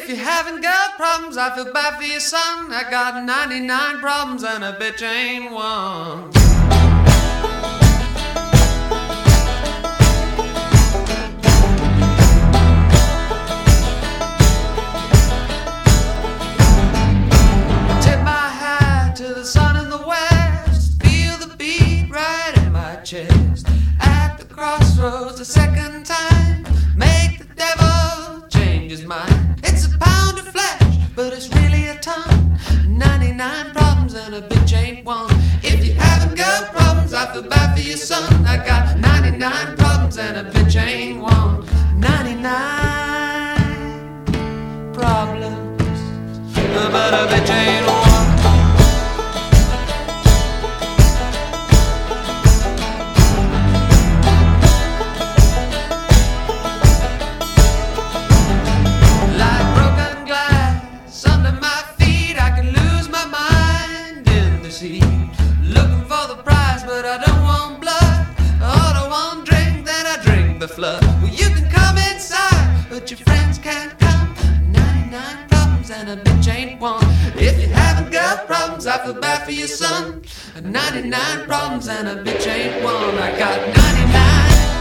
If you haven't got problems, I feel bad for your son. I got 99 problems and a bitch ain't one. Tip my hat to the sun in the west. Feel the beat right in my chest. At the crossroads a second time. Make the devil change his mind. It's a pound of flesh, but it's really a ton. 99 problems and a bitch ain't one. If you haven't got problems, I feel bad for your son. I got 99 problems and a bitch ain't one. 99 problems, but a bitch ain't one. Looking for the prize, but I don't want blood. All I want drink, then I drink the flood. Well, you can come inside, but your friends can't come. 99 problems and a bitch ain't one. If you haven't got problems, I feel bad for your son. 99 problems and a bitch ain't one. I got 99.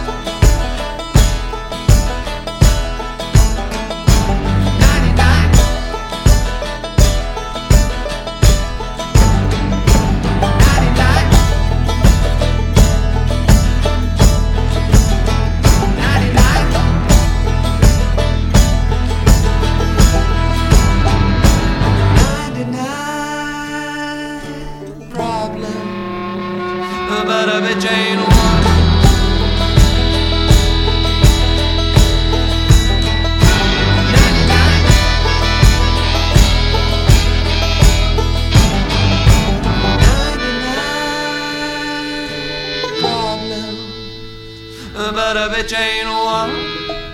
But a bitch ain't one. But a bitch ain't one.